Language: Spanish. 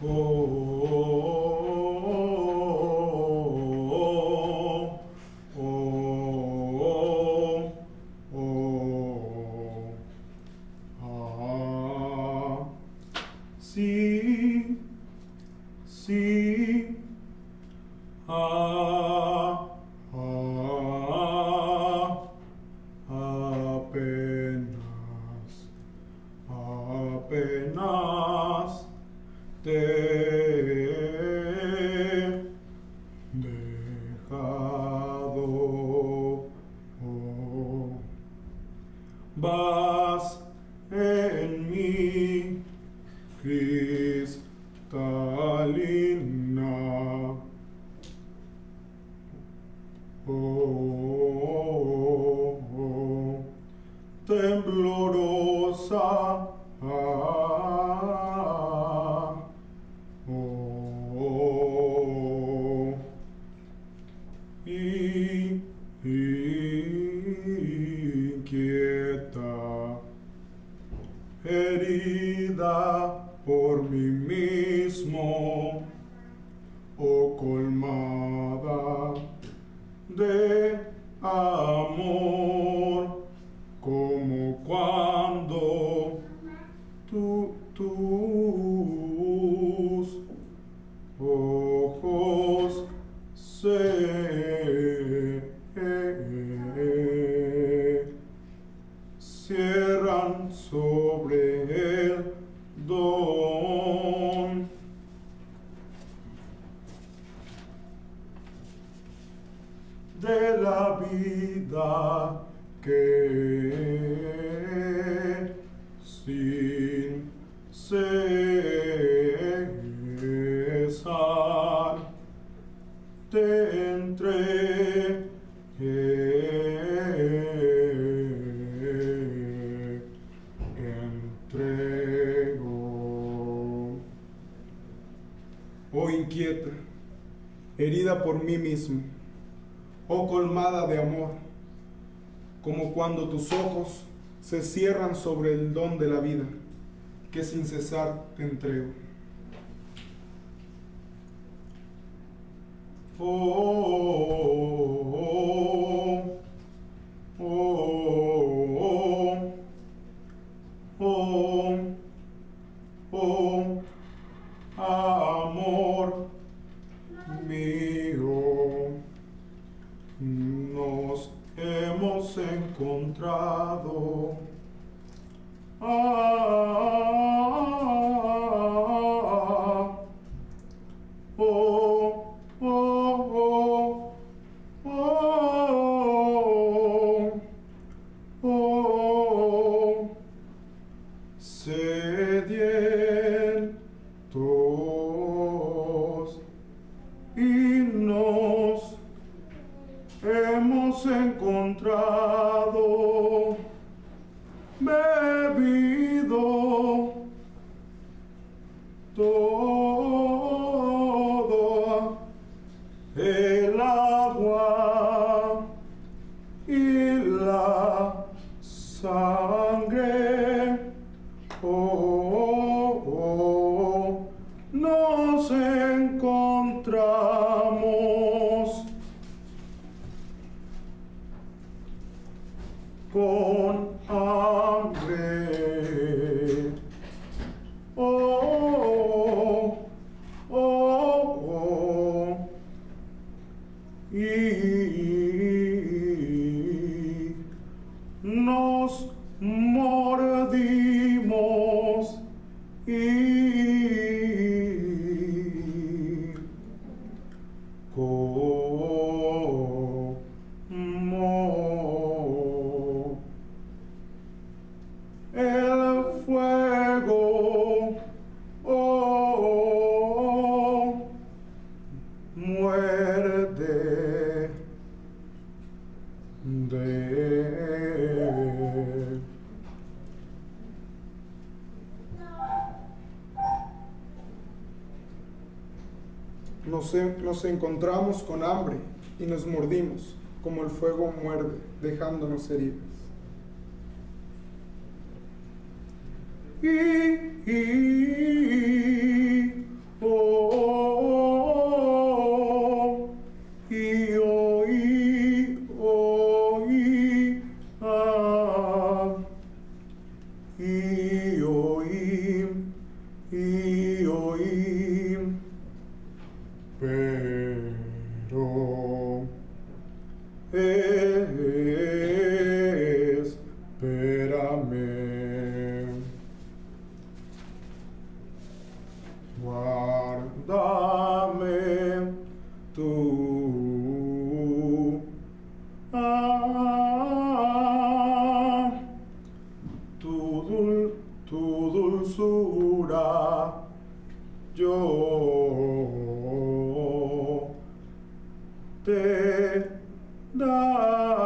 Sí, sí, apenas te he dejado. Vas en mi cristalina, temblorosa, inquieta, herida por mí mismo, o colmada de amor, como cuando tus ojos se cierran sobre el don de la vida que sin cesar te entrego. Oh inquieta, herida por mí mismo, oh colmada de amor, como cuando tus ojos se cierran sobre el don de la vida, que sin cesar te entrego. Amor mío, nos hemos encontrado. Sedientos y nos hemos encontrado, bebido todo el agua y la sangre. Nos encontramos con hambre. Y nos mordimos y como el fuego muerde de nos encontramos con hambre y nos mordimos, como el fuego muerde, dejándonos heridas. dulzura yo te daré.